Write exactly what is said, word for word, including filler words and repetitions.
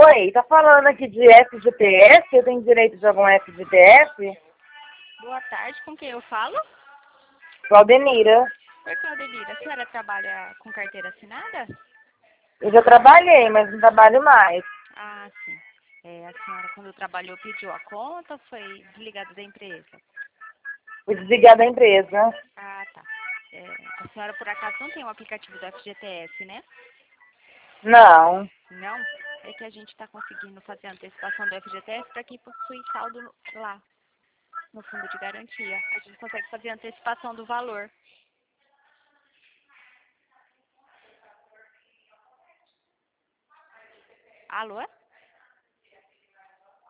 Oi, tá falando aqui de F G T S? Eu tenho direito de algum F G T S? Boa tarde, com quem eu falo? Claudenira. Oi, Claudelira, a senhora trabalha com carteira assinada? Eu já trabalhei, mas não trabalho mais. Ah, sim. É, a senhora, quando trabalhou, pediu a conta ou foi desligada da empresa? Fui desligada da empresa. Ah, tá. É, a senhora, por acaso, não tem o aplicativo do F G T S, né? Não. Não? É que a gente está conseguindo fazer a antecipação do F G T S para quem possui saldo no- lá, no fundo de garantia. A gente consegue fazer a antecipação do valor. Alô?